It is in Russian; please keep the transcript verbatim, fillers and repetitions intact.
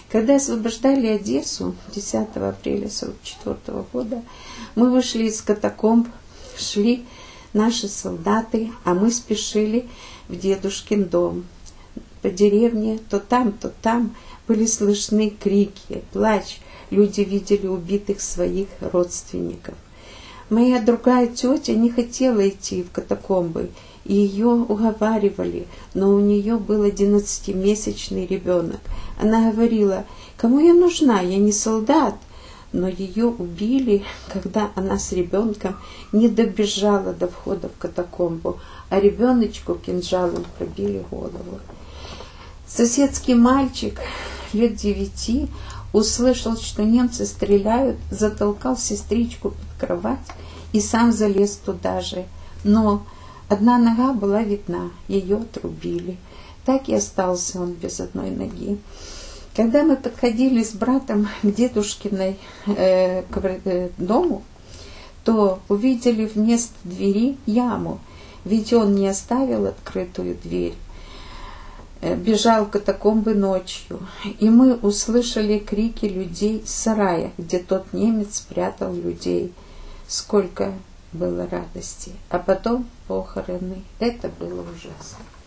Когда освобождали Одессу десятого апреля сорок четвёртого года, мы вышли из катакомб, шли наши солдаты, а мы спешили в дедушкин дом. По деревне то там, то там были слышны крики, плач. Люди видели убитых своих родственников. Моя другая тетя не хотела идти в катакомбы, и ее уговаривали, но у нее был одиннадцатимесячный ребенок. Она говорила: кому я нужна, я не солдат. Но ее убили, когда она с ребенком не добежала до входа в катакомбу, а ребеночку кинжалом пробили голову. Соседский мальчик лет девяти услышал, что немцы стреляют, затолкал сестричку под кровать и сам залез туда же. Но одна нога была видна, ее отрубили. Так и остался он без одной ноги. Когда мы подходили с братом к дедушкиной э, к э, дому, то увидели вместо двери яму, ведь он не оставил открытую дверь. Бежал в катакомбы ночью, и мы услышали крики людей с сарая, где тот немец прятал людей. Сколько было радости, а потом похороны. Это было ужасно.